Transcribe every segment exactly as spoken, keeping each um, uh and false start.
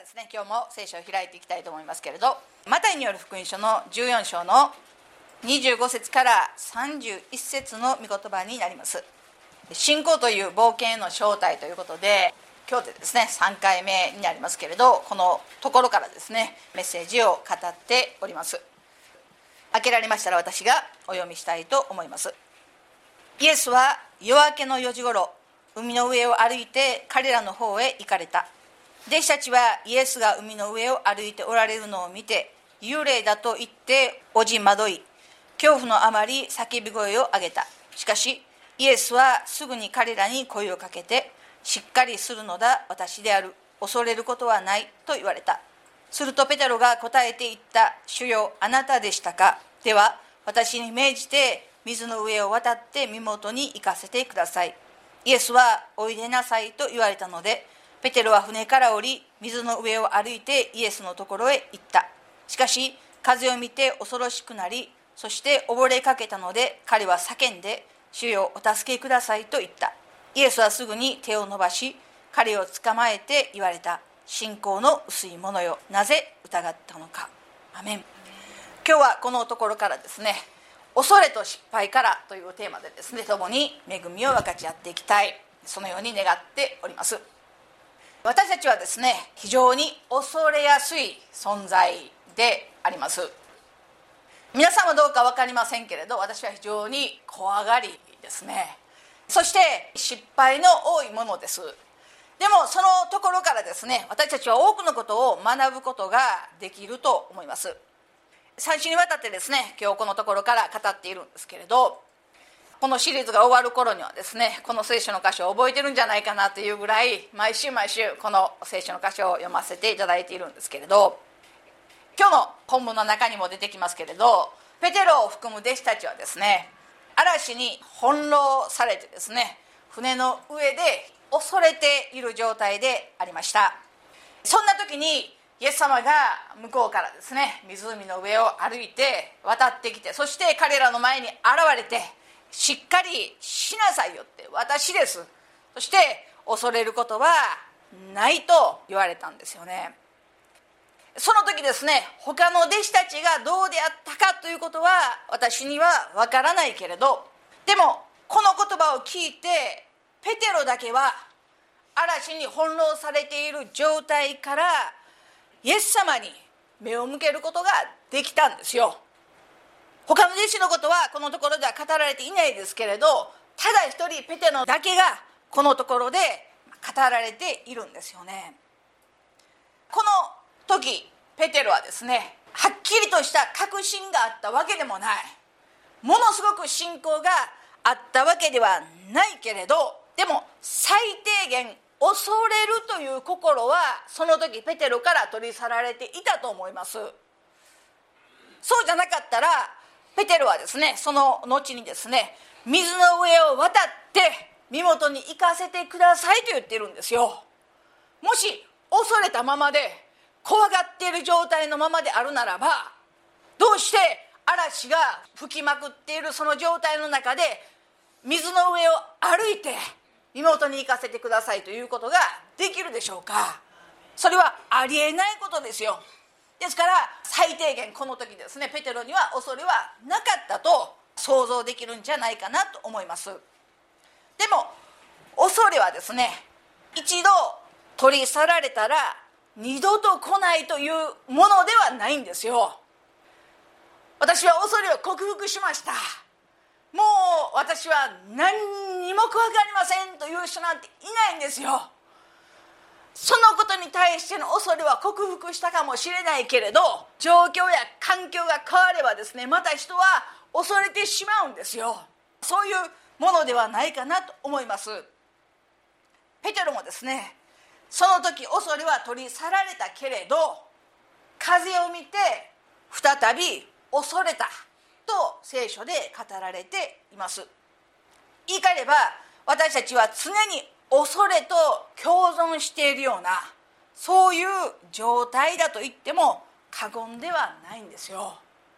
ですね、今日も聖書を開いていきたいと思いますけれど、マタイによる福音書のじゅうよん章のにじゅうご節からさんじゅういち節の御言葉になります。信仰という冒険への招待ということで、今日でですねさんかいめになりますけれど、このところからですねメッセージを語っております。開けられましたら私がお読みしたいと思います。イエスは夜明けのよじごろ、海の上を歩いて彼らの方へ行かれた。弟子たちはイエスが海の上を歩いておられるのを見て、幽霊だと言っておじまどい、恐怖のあまり叫び声を上げた。しかしイエスはすぐに彼らに声をかけて、しっかりするのだ、私である、恐れることはないと言われた。するとペテロが答えて言った。主よ、あなたでしたか。では私に命じて水の上を渡って身元に行かせてください。イエスはおいでなさいと言われたので、ペテロは船から降り、水の上を歩いてイエスのところへ行った。しかし風を見て恐ろしくなり、そして溺れかけたので、彼は叫んで、主よ、お助けくださいと言った。イエスはすぐに手を伸ばし、彼を捕まえて言われた。信仰の薄い者よ、なぜ疑ったのか。アメン。今日はこのところからですね、恐れと失敗からというテーマでですね、共に恵みを分かち合っていきたい、そのように願っております。私たちはですね、非常に恐れやすい存在であります。皆さんはどうか分かりませんけれど、私は非常に怖がりですね。そして失敗の多いものです。でもそのところからですね、私たちは多くのことを学ぶことができると思います。最初にわたってですね、今日このところから語っているんですけれど、このシリーズが終わる頃にはですね、この聖書の箇所を覚えてるんじゃないかなというぐらい、毎週毎週この聖書の箇所を読ませていただいているんですけれど、今日の本文の中にも出てきますけれど、ペテロを含む弟子たちはですね、嵐に翻弄されてですね、船の上で恐れている状態でありました。そんな時にイエス様が向こうからですね、湖の上を歩いて渡ってきて、そして彼らの前に現れて、しっかりしなさいよって、私です、そして恐れることはないと言われたんですよね。その時ですね、他の弟子たちがどうであったかということは私にはわからないけれど、でもこの言葉を聞いてペテロだけは嵐に翻弄されている状態からイエス様に目を向けることができたんですよ。他の弟子のことはこのところでは語られていないですけれど、ただ一人ペテロだけがこのところで語られているんですよね。この時ペテロはですね、はっきりとした確信があったわけでもない、ものすごく信仰があったわけではないけれど、でも最低限恐れるという心はその時ペテロから取り去られていたと思います。そうじゃなかったらペテロはですね、その後にですね、水の上を渡って身元に行かせてくださいと言っているんですよ。もし恐れたままで怖がっている状態のままであるならば、どうして嵐が吹きまくっているその状態の中で水の上を歩いて身元に行かせてくださいということができるでしょうか。それはありえないことですよ。ですから最低限この時ですね、ペテロには恐れはなかったと想像できるんじゃないかなと思います。でも恐れはですね、一度取り去られたら二度と来ないというものではないんですよ。私は恐れを克服しました、もう私は何にも怖がりませんという人なんていないんですよ。そのことに対しての恐れは克服したかもしれないけれど、状況や環境が変わればですね、また人は恐れてしまうんですよ。そういうものではないかなと思います。ペテロもですね、その時恐れは取り去られたけれど、風を見て再び恐れたと聖書で語られています。言い換えれば、私たちは常に恐れと共存しているような、そういう状態だと言っても過言ではないんですよ。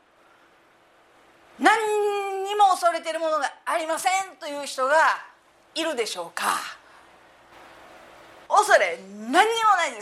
何にも恐れているものがありませんという人がいるでしょうか。恐れ何にもないです。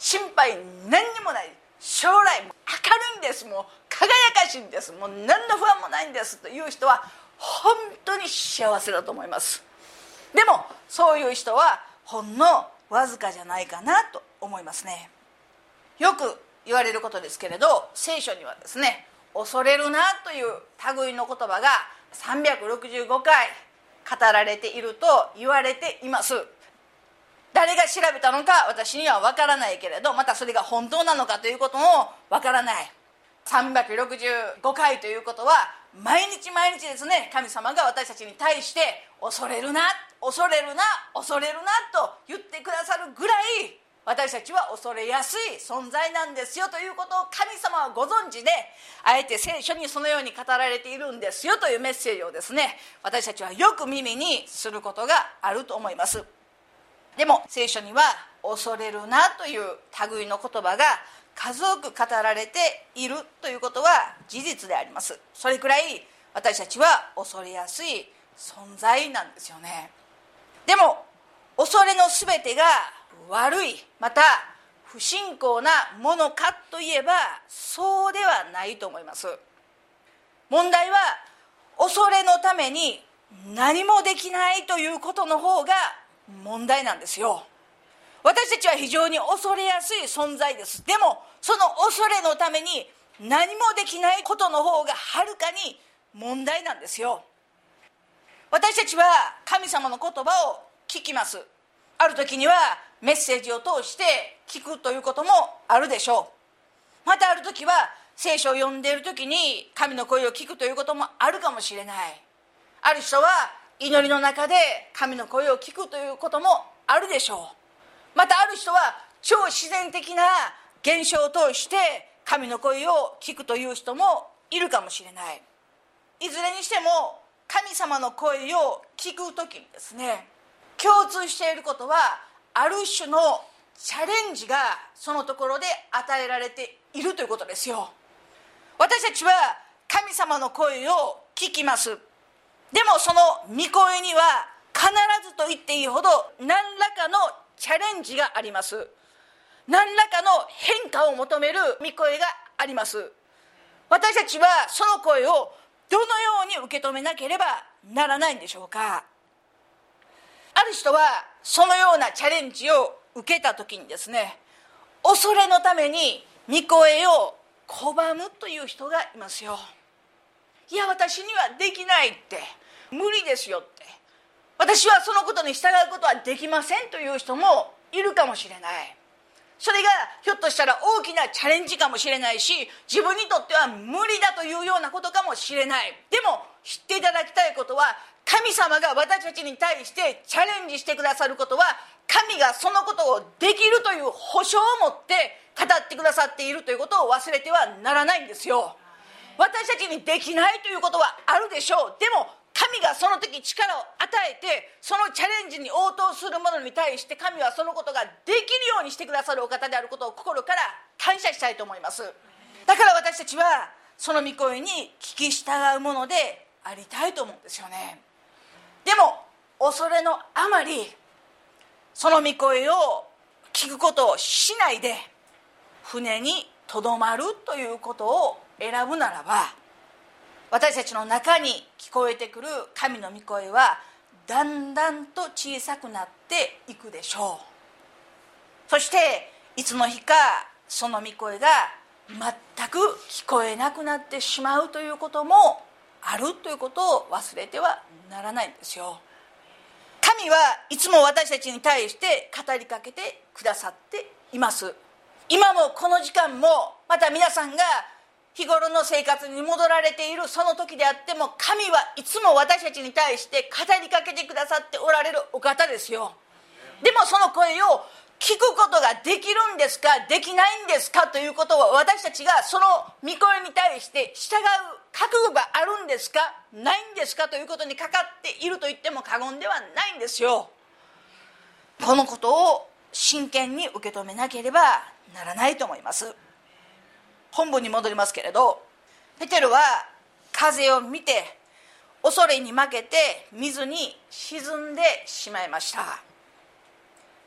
心配何にもない、将来も明るいんです、もう輝かしいんです、もう何の不安もないんですという人は本当に幸せだと思います。でもそういう人はほんのわずかじゃないかなと思いますね。よく言われることですけれど、聖書にはですね、恐れるなという類の言葉がさんびゃくろくじゅうごかい語られていると言われています。誰が調べたのか私には分からないけれど、またそれが本当なのかということも分からない。さんびゃくろくじゅうごかいということは毎日毎日ですね、神様が私たちに対して恐れるな恐れるな恐れるなと言ってくださるぐらい、私たちは恐れやすい存在なんですよということを神様はご存知で、あえて聖書にそのように語られているんですよというメッセージをですね、私たちはよく耳にすることがあると思います。でも聖書には恐れるなという類の言葉が数多く語られているということは事実であります。それくらい私たちは恐れやすい存在なんですよね。でも恐れのすべてが悪い、また不信仰なものかといえばそうではないと思います。問題は恐れのために何もできないということの方が問題なんですよ。私たちは非常に恐れやすい存在です。でもその恐れのために何もできないことの方がはるかに問題なんですよ。私たちは神様の言葉を聞きます。ある時にはメッセージを通して聞くということもあるでしょう。またある時は聖書を読んでいる時に神の声を聞くということもあるかもしれない。ある人は祈りの中で神の声を聞くということもあるでしょう。またある人は超自然的な現象を通して神の声を聞くという人もいるかもしれない。いずれにしても神様の声を聞くときにですね、共通していることはある種のチャレンジがそのところで与えられているということですよ。私たちは神様の声を聞きます。でもその御声には必ずと言っていいほど何らかのチャレンジがあります。何らかの変化を求める御声があります。私たちはその声をどのように受け止めなければならないんでしょうか。ある人はそのようなチャレンジを受けた時にですね、恐れのために御声を拒むという人がいますよ。いや私にはできないって、無理ですよって、私はそのことに従うことはできませんという人もいるかもしれない。それがひょっとしたら大きなチャレンジかもしれないし、自分にとっては無理だというようなことかもしれない。でも知っていただきたいことは、神様が私たちに対してチャレンジしてくださることは、神がそのことをできるという保証を持って語ってくださっているということを忘れてはならないんですよ。私たちにできないということはあるでしょう。でも神がその時力を与えて、そのチャレンジに応答する者に対して神はそのことができるようにしてくださるお方であることを心から感謝したいと思います。だから私たちはその御声に聞き従うものでありたいと思うんですよね。でも恐れのあまりその御声を聞くことをしないで船にとどまるということを選ぶならば、私たちの中に聞こえてくる神の御声はだんだんと小さくなっていくでしょう。そしていつの日かその御声が全く聞こえなくなってしまうということもあるということを忘れてはならないんですよ。神はいつも私たちに対して語りかけてくださっています。今もこの時間も、また皆さんが日頃の生活に戻られているその時であっても、神はいつも私たちに対して語りかけてくださっておられるお方ですよ。でもその声を聞くことができるんですか、できないんですかということを、私たちがその御声に対して従う覚悟があるんですか、ないんですかということにかかっていると言っても過言ではないんですよ。このことを真剣に受け止めなければならないと思います。本文に戻りますけれど、ペテロは風を見て恐れに負けて水に沈んでしまいました。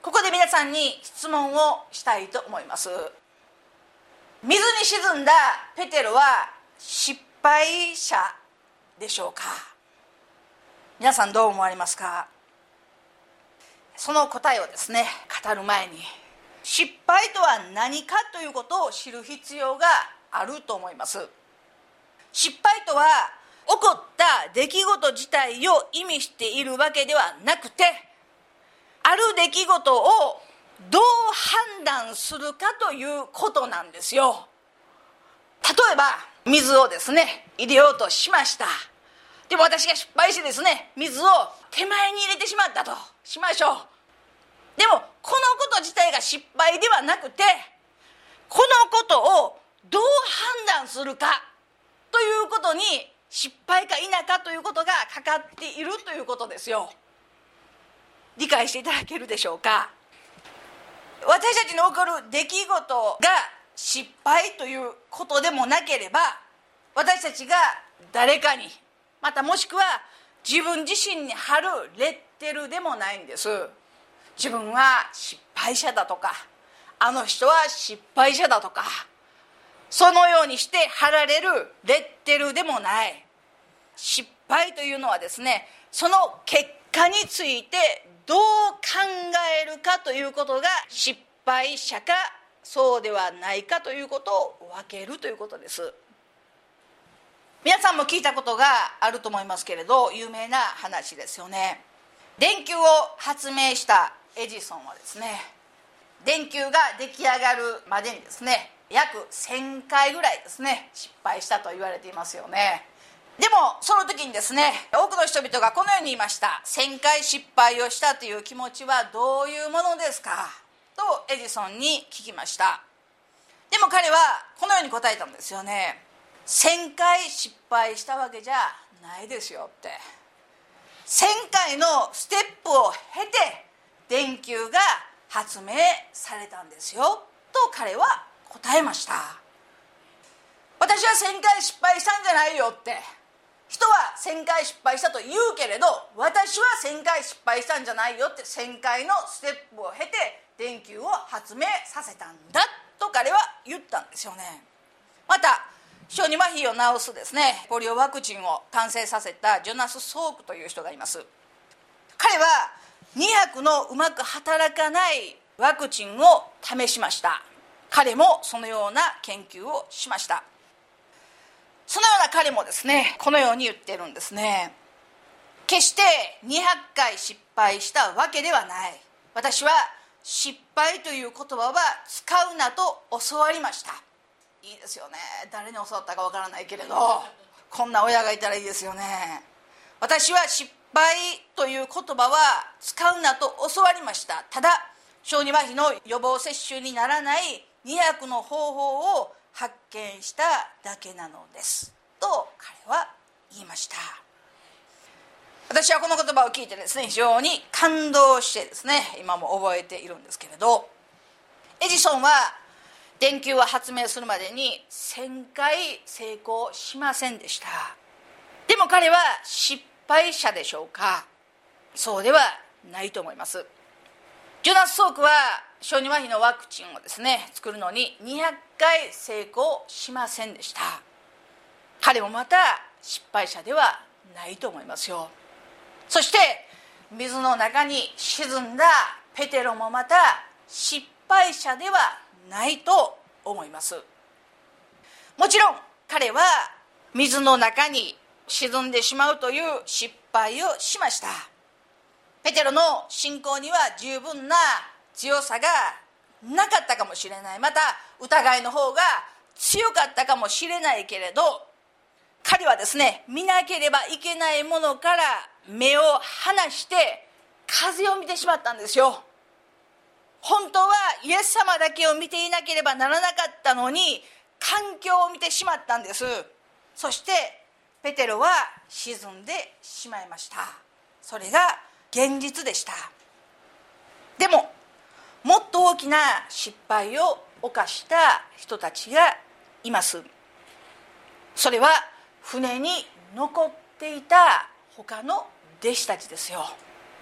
ここで皆さんに質問をしたいと思います。水に沈んだペテロは失敗者でしょうか？皆さんどう思われますか？その答えをですね語る前に、失敗とは何かということを知る必要があると思います。失敗とは起こった出来事自体を意味しているわけではなくて、ある出来事をどう判断するかということなんですよ。例えば水をですね入れようとしました。でも私が失敗してですね水を手前に入れてしまったとしましょう。でもこのこと自体が失敗ではなくて、このことをどう判断するかということに失敗か否かということがかかっているということですよ。理解していただけるでしょうか？私たちに起こる出来事が失敗ということでもなければ、私たちが誰かに、またもしくは自分自身に貼るレッテルでもないんです。自分は失敗者だとか、あの人は失敗者だとか、そのようにして貼られるレッテルでもない。失敗というのはですね、その結果についてどう考えるかということが失敗者かそうではないかということを分けるということです。皆さんも聞いたことがあると思いますけれど、有名な話ですよね。電球を発明したエジソンはですね、電球が出来上がるまでにですね約せんかいぐらいですね失敗したと言われていますよね。でもその時にですね多くの人々がこのように言いました。せんかい失敗をしたという気持ちはどういうものですかとエジソンに聞きました。でも彼はこのように答えたんですよね。せんかい失敗したわけじゃないですよって。せんかいのステップを経て電球が発明されたんですよと彼は答えました。私はせんかい失敗したんじゃないよって。人はせんかい失敗したと言うけれど、私はせんかい失敗したんじゃないよって、せんかいのステップを経て電球を発明させたんだと彼は言ったんですよね。また小児麻痺を治すですねポリオワクチンを完成させたジョナス・ソークという人がいます。彼はにはくのうまく働かないワクチンを試しました。彼もそのような研究をしました。そのような彼もですねこのように言っているんですね。決してにひゃっかい失敗したわけではない。私は失敗という言葉は使うなと教わりました。いいですよね。誰に教わったかわからないけれど、こんな親がいたらいいですよね。私は失敗という言葉は使うなと教わりました。ただ小児麻痺の予防接種にならないにひゃくの方法を発見しただけなのですと彼は言いました。私はこの言葉を聞いてですね非常に感動してですね今も覚えているんですけれど、エジソンは電球を発明するまでにせんかい成功しませんでした。でも彼は失敗者でしょうか？そうではないと思います。ジョナス・ソークは小児麻痺のワクチンをですね作るのににひゃっかい成功しませんでした。彼もまた失敗者ではないと思いますよ。そして水の中に沈んだペテロもまた失敗者ではないと思います。もちろん彼は水の中に沈んでしまうという失敗をしました。ペテロの信仰には十分な強さがなかったかもしれない。また疑いの方が強かったかもしれないけれど、彼はですね見なければいけないものから目を離して風を見てしまったんですよ。本当はイエス様だけを見ていなければならなかったのに環境を見てしまったんです。そしてペテロは沈んでしまいました。それが現実でした。でももっと大きな失敗を犯した人たちがいます。それは船に残っていた他の弟子たちですよ。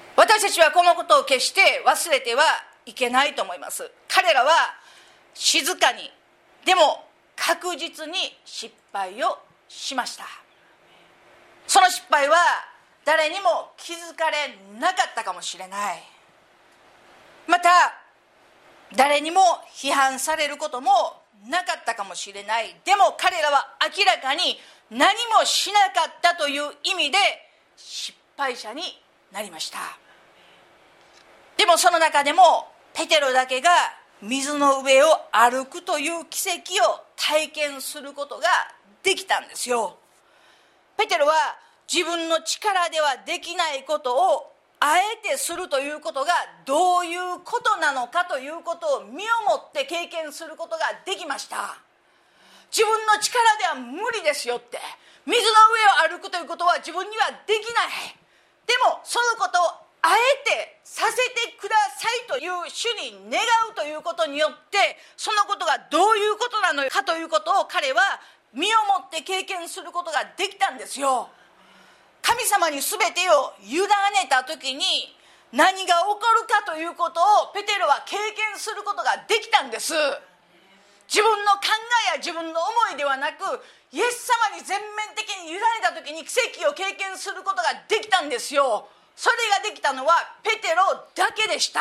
私たちはこのことを決して忘れてはいけないと思います。彼らは静かにでも確実に失敗をしました。その失敗は誰にも気づかれなかったかもしれない。また誰にも批判されることもなかったかもしれない。でも彼らは明らかに何もしなかったという意味で失敗者になりました。でもその中でもペテロだけが水の上を歩くという奇跡を体験することができたんですよ。ペテロは自分の力ではできないことをあえてするということがどういうことなのかということを身をもって経験することができました。自分の力では無理ですよって、水の上を歩くということは自分にはできない。でもそのことをあえてさせてくださいという主に願うということによって、そのことがどういうことなのかということを彼は身をもって経験することができたんですよ。神様に全てを委ねた時に何が起こるかということをペテロは経験することができたんです。自分の考えや自分の思いではなく、イエス様に全面的に委ねた時に奇跡を経験することができたんですよ。それができたのはペテロだけでした。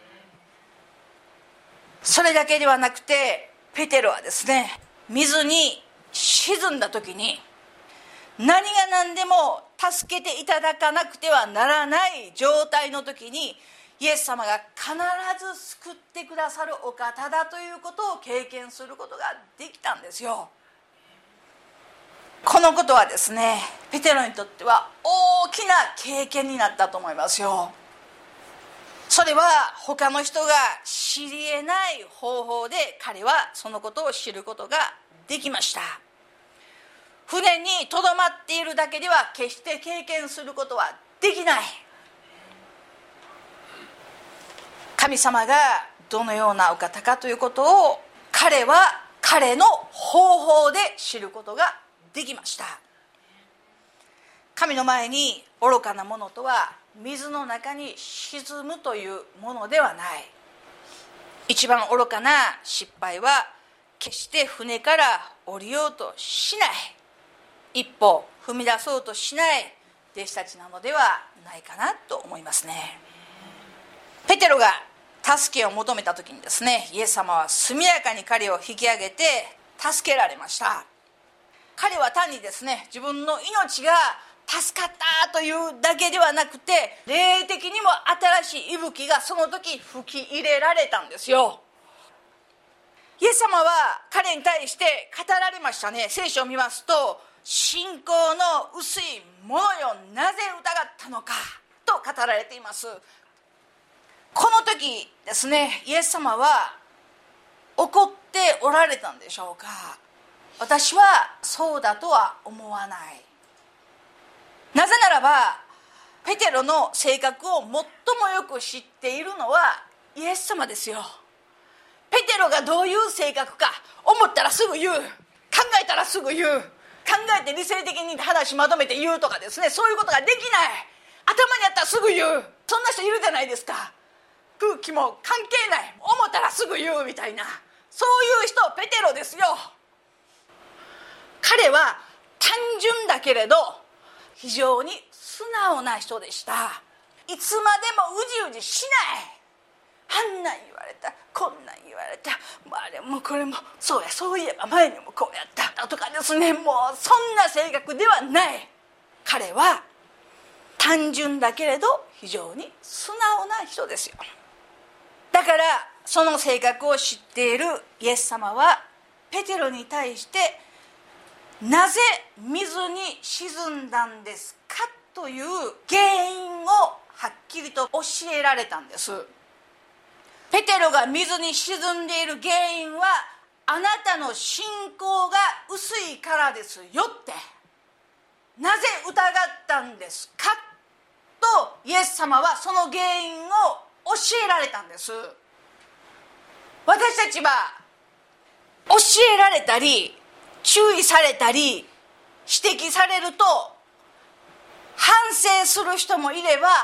それだけではなくて、ペテロはですね、水に沈んだ時に何が何でも助けていただかなくてはならない状態の時に、イエス様が必ず救ってくださるお方だということを経験することができたんですよ。このことはですね、ペテロにとっては大きな経験になったと思いますよ。それは他の人が知り得ない方法で彼はそのことを知ることができました。船にとどまっているだけでは決して経験することはできない。神様がどのようなお方かということを彼は彼の方法で知ることができました。神の前に愚かなものとは水の中に沈むというものではない。一番愚かな失敗は決して船から降りようとしない、一歩踏み出そうとしない弟子たちなのではないかなと思いますね。ペテロが助けを求めた時にですね、イエス様は速やかに彼を引き上げて助けられました。彼は単にですね、自分の命が助かったというだけではなくて、霊的にも新しい息吹がその時吹き入れられたんですよ。イエス様は彼に対して語られましたね。聖書を見ますと、信仰の薄い者よ、なぜ疑ったのかと語られています。この時ですね、イエス様は怒っておられたんでしょうか。私はそうだとは思わない。なぜならばペテロの性格を最もよく知っているのはイエス様ですよ。ペテロがどういう性格か、思ったらすぐ言う、考えたらすぐ言う、考えて理性的に話まとめて言うとかですね、そういうことができない。頭にあったらすぐ言う、そんな人いるじゃないですか。空気も関係ない、思ったらすぐ言うみたいな、そういう人ペテロですよ。彼は単純だけれど非常に素直な人でした。いつまでもうじうじしない。あんなん言われた、こんなん言われた、あれもこれもそうや、そういえば前にもこうやったとかですね、もうそんな性格ではない。彼は単純だけれど非常に素直な人ですよ。だからその性格を知っているイエス様はペテロに対して、なぜ水に沈んだんですかという原因をはっきりと教えられたんです。ペテロが水に沈んでいる原因はあなたの信仰が薄いからですよって、なぜ疑ったんですかとイエス様はその原因を教えられたんです。私たちは教えられたり注意されたり指摘されると反省する人もいれば、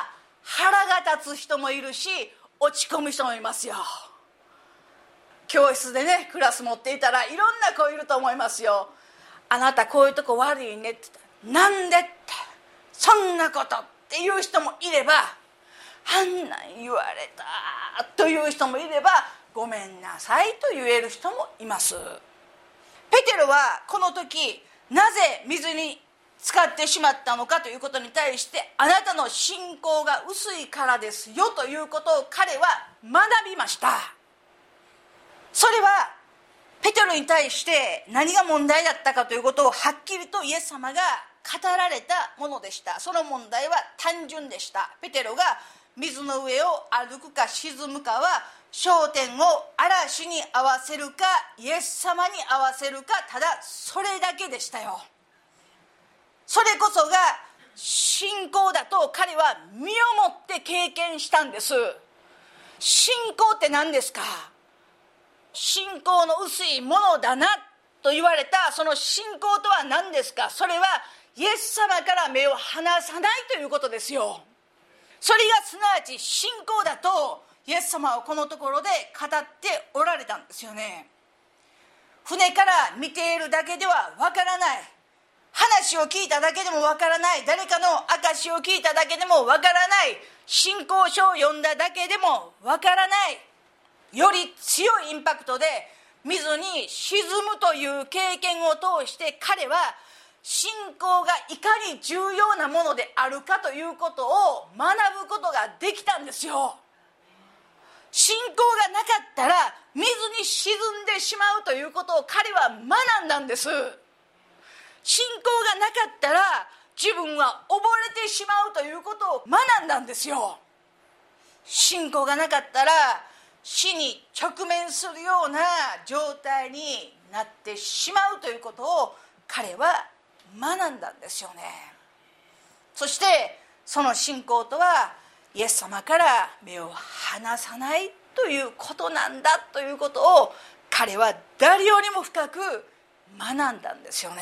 腹が立つ人もいるし、落ち込む人もいますよ。教室でねクラス持っていたらいろんな子いると思いますよ。あなたこういうとこ悪いねって言ったら、なんでってそんなことっていう人もいれば、あんなん言われたという人もいれば、ごめんなさいと言える人もいます。ペテロはこの時なぜ水に浸かってしまったのかということに対して、あなたの信仰が薄いからですよということを彼は学びました。それはペテロに対して何が問題だったかということをはっきりとイエス様が語られたものでした。その問題は単純でした。ペテロが水の上を歩くか沈むかは、焦点を嵐に合わせるかイエス様に合わせるか、ただそれだけでしたよ。それこそが信仰だと彼は身をもって経験したんです。信仰って何ですか。信仰の薄いものだなと言われたその信仰とは何ですか。それはイエス様から目を離さないということですよ。それがすなわち信仰だとイエス様はこのところで語っておられたんですよね。船から見ているだけではわからない、話を聞いただけでもわからない、誰かの証を聞いただけでもわからない、信仰書を読んだだけでもわからない、より強いインパクトで水に沈むという経験を通して彼は信仰がいかに重要なものであるかということを学ぶことができたんですよ。信仰がなかったら水に沈んでしまうということを彼は学んだんです。信仰がなかったら自分は溺れてしまうということを学んだんですよ。信仰がなかったら死に直面するような状態になってしまうということを彼は学んだんですよね。そしてその信仰とはイエス様から目を離さないということなんだということを彼は誰よりも深く学んだんですよね。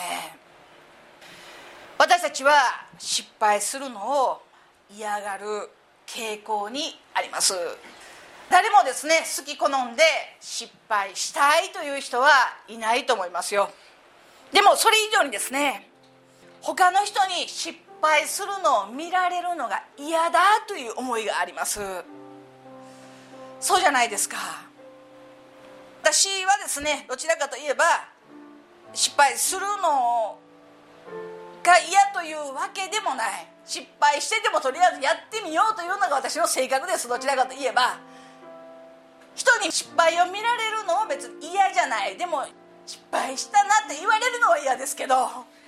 私たちは失敗するのを嫌がる傾向にあります。誰もですね好き好んで失敗したいという人はいないと思いますよ。でもそれ以上にですね、他の人に失敗するのを見られるのが嫌だという思いがあります。そうじゃないですか。私はですね、どちらかといえば失敗するのが嫌というわけでもない、失敗してでもとりあえずやってみようというのが私の性格です。どちらかといえば人に失敗を見られるのは別に嫌じゃない、でも失敗したなって言われるのは嫌ですけど、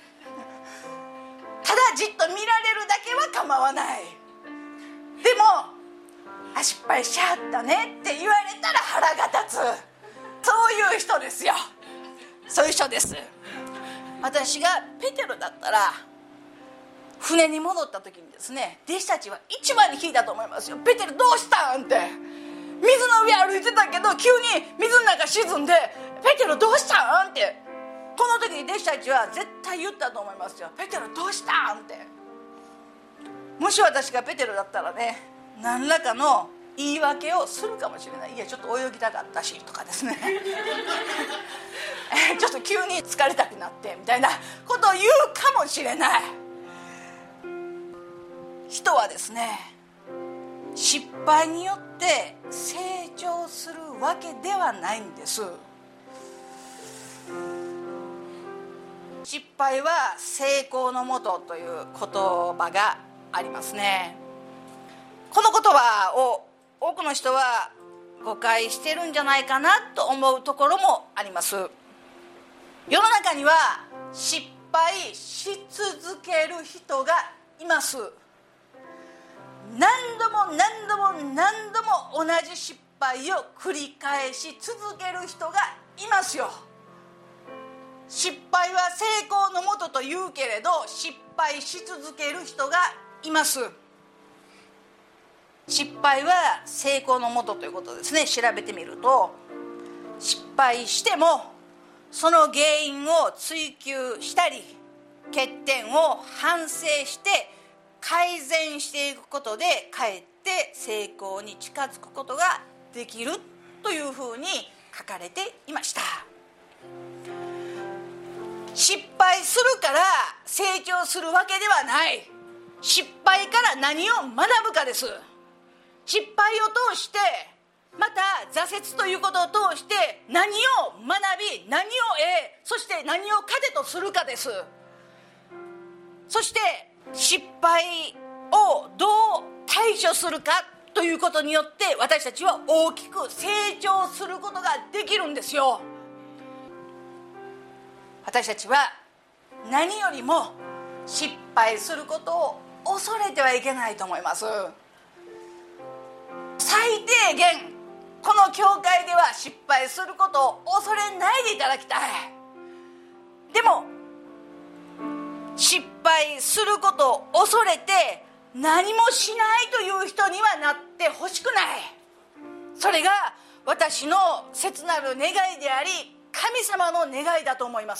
ただじっと見られるだけは構わない。でもあ失敗しちゃったねって言われたら腹が立つ、そういう人ですよ。そういう人です。私がペテロだったら船に戻った時にですね、弟子たちは一番に聞いたと思いますよ。ペテロどうしたんって、水の上歩いてたけど急に水の中沈んで、ペテロどうしたんって、この時に弟子たちは絶対言ったと思いますよ。ペテロどうしたんって。もし私がペテロだったらね、何らかの言い訳をするかもしれない。いやちょっと泳ぎたかったしとかですねちょっと急に疲れたくなってみたいなことを言うかもしれない。人はですね、失敗によって成長するわけではないんです。失敗は成功のもとという言葉がありますね。この言葉を多くの人は誤解してるんじゃないかなと思うところもあります。世の中には失敗し続ける人がいます。何度も何度も何度も同じ失敗を繰り返し続ける人がいますよ。失敗は成功のもとと言うけれど、失敗し続ける人がいます。失敗は成功のもとということですね。調べてみると、失敗してもその原因を追求したり、欠点を反省して改善していくことでかえって成功に近づくことができるというふうに書かれていました。失敗するから成長するわけではない。失敗から何を学ぶかです。失敗を通してまた挫折ということを通して何を学び、何を得、そして何を糧とするかです。そして失敗をどう対処するかということによって私たちは大きく成長することができるんですよ。私たちは何よりも失敗することを恐れてはいけないと思います。最低限この教会では失敗することを恐れないでいただきたい。でも失敗することを恐れて何もしないという人にはなってほしくない。それが私の切なる願いであり神様の願いだと思います。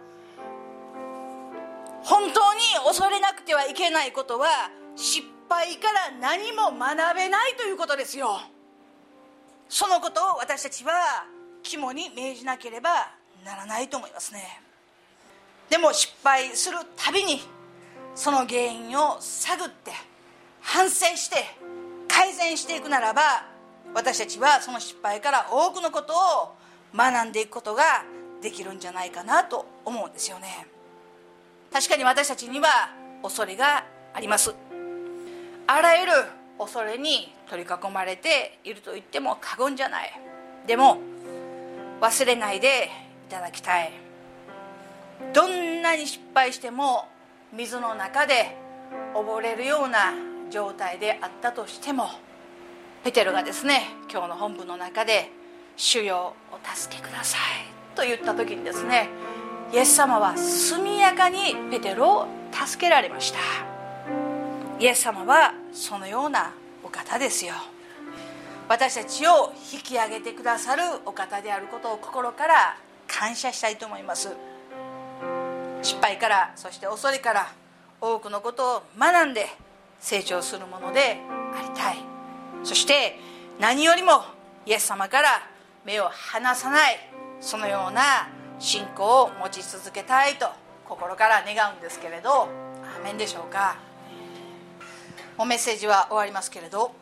本当に恐れなくてはいけないことは失敗から何も学べないということですよ。そのことを私たちは肝に銘じなければならないと思いますね。でも失敗するたびにその原因を探って反省して改善していくならば私たちはその失敗から多くのことを学んでいくことができるんじゃないかなと思うんですよね。確かに私たちには恐れがあります。あらゆる恐れに取り囲まれていると言っても過言じゃない。でも忘れないでいただきたい。どんなに失敗しても水の中で溺れるような状態であったとしてもペテロがですね今日の本文の中で主よお助けくださいと言った時にですねイエス様は速やかにペテロを助けられました。イエス様はそのようなお方ですよ。私たちを引き上げてくださるお方であることを心から感謝したいと思います。失敗からそして恐れから多くのことを学んで成長するものでありたい。そして何よりもイエス様から目を離さないそのような信仰を持ち続けたいと心から願うんですけれど、アーメンでしょうか。もうメッセージは終わりますけれど、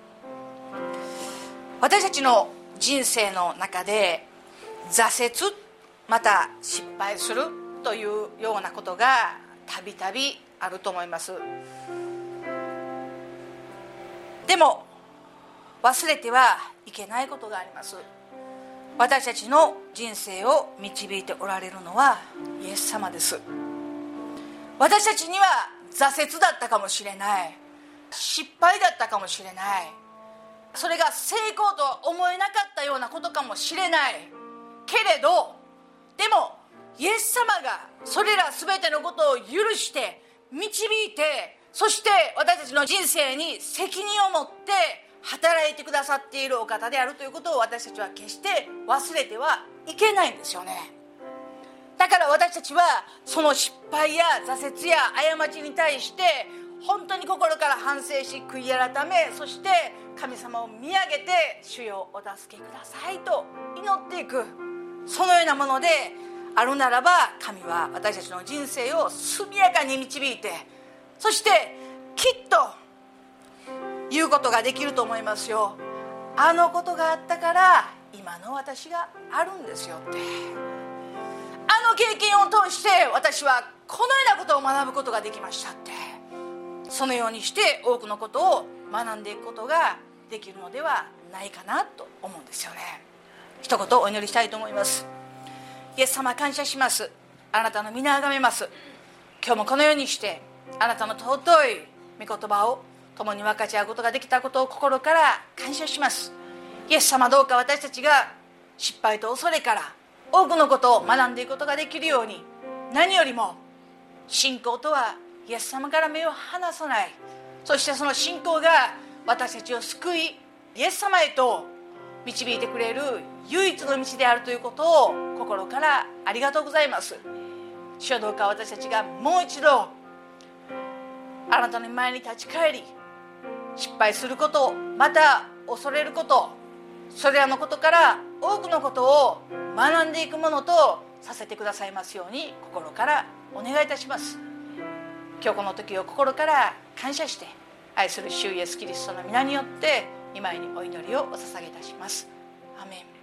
私たちの人生の中で挫折また失敗するというようなことがたびたびあると思います。でも忘れてはいけないことがあります。私たちの人生を導いておられるのはイエス様です。私たちには挫折だったかもしれない、失敗だったかもしれない、それが成功とは思えなかったようなことかもしれないけれど、でもイエス様がそれら全てのことを許して導いて、そして私たちの人生に責任を持って働いてくださっているお方であるということを私たちは決して忘れてはいけないんですよね。だから私たちはその失敗や挫折や過ちに対して本当に心から反省し悔い改め、そして神様を見上げて主よお助けくださいと祈っていく、そのようなものであるならば神は私たちの人生を速やかに導いて、そしてきっと言うことができると思いますよ。あのことがあったから今の私があるんですよって、あの経験を通して私はこのようなことを学ぶことができましたって、そのようにして多くのことを学んでいくことができるのではないかなと思うんですよね。一言お祈りしたいと思います。イエス様感謝します。あなたの皆をあがめます。今日もこのようにしてあなたの尊い御言葉を共に分かち合うことができたことを心から感謝します。イエス様どうか私たちが失敗と恐れから多くのことを学んでいくことができるように、何よりも信仰とはイエス様から目を離さない、そしてその信仰が私たちを救いイエス様へと導いてくれる唯一の道であるということを心からありがとうございます。主よどうか私たちがもう一度あなたの前に立ち返り、失敗することを、また恐れること、それらのことから多くのことを学んでいくものとさせてくださいますように心からお願いいたします。今日この時を心から感謝して、愛する主イエスキリストの皆によって御前にお祈りをお捧げいたします。アメン。